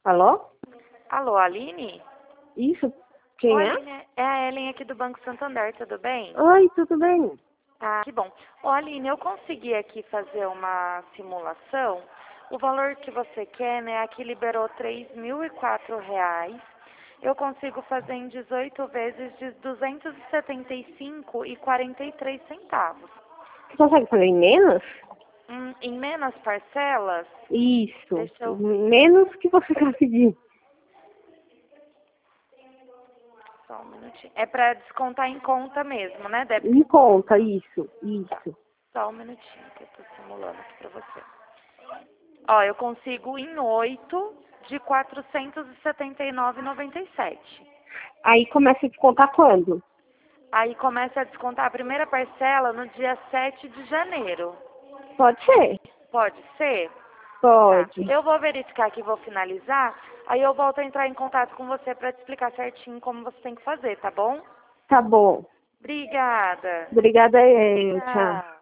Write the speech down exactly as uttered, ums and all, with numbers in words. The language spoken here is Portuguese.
Alô? Alô, Aline? Isso? Quem Oi, é? Aline, é a Ellen aqui do Banco Santander, tudo bem? Oi, tudo bem? Ah, que bom. Ô, Aline, eu consegui aqui fazer uma simulação. O valor que você quer, né, aqui liberou três mil e quatro reais. Eu consigo fazer em dezoito vezes de duzentos e setenta e cinco e quarenta e três centavos. Você consegue fazer em menos? Hum, em menos parcelas, Isso. deixa eu... Menos que você está pedindo. Só um minutinho. É para descontar em conta mesmo, né, débito? Me conta, isso, Tá. isso. Só um minutinho que eu tô simulando aqui pra você. Ó, eu consigo em oito de quatrocentos e setenta e nove e noventa e sete. Aí começa a descontar quando? Aí começa a descontar a primeira parcela no dia sete de janeiro. Pode ser. Pode ser? Tá. Pode. Eu vou verificar aqui, vou finalizar. Aí eu volto a entrar em contato com você pra te explicar certinho como você tem que fazer, tá bom? Tá bom. Obrigada. Obrigada, eu. Tchau. Tchau.